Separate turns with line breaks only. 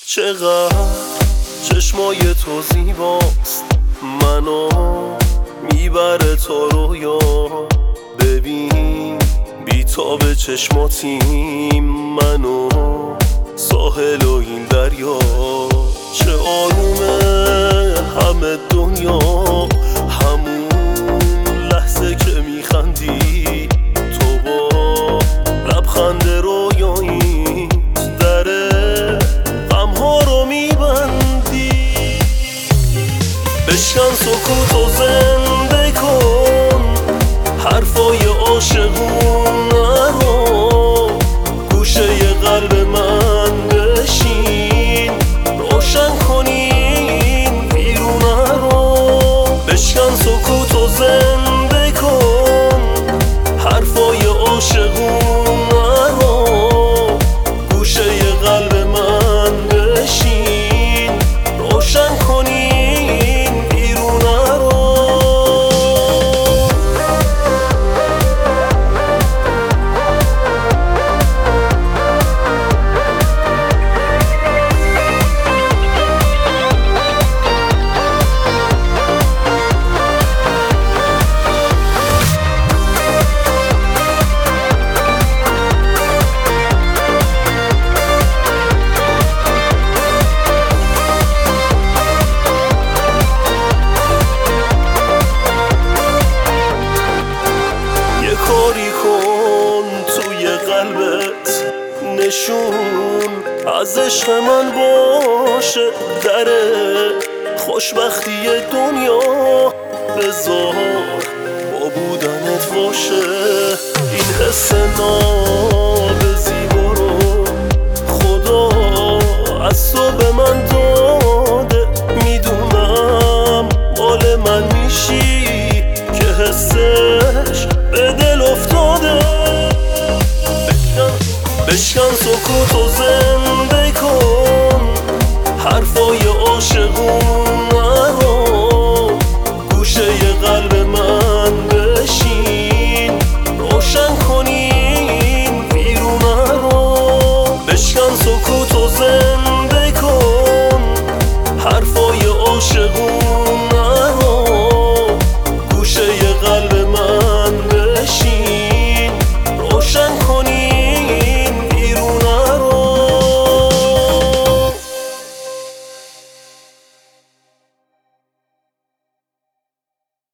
چقدر چشمای تو زیباست، منو میبره تا رویا. ببین بیتاب چشماتیم، منو ساحل و این دریا. چه آرومه همه دنیا، همون لحظه که میخندی تو با لبخند رویایی دره غمها رو میبندی. بشکن سکوت و زنده کن حرفای عاشقونه رو، گوشه قلب من بشین روشن کنین بیرونه رو. بشکن سکوت و زنده کن حرفای عاشقونه رو، گوشه قلب من بشین روشن کنین بیرونه رو. کاری کن توی قلبت نشون از عشق من باشه، در خوشبختی دنیا بذار با بودنت باشه. این حس نابزیبا رو خدا از تو به من داده، میدونم مال من میشی که حسش به دل افتاده. بشکن سکوت و زنده کن حرفای عاشقون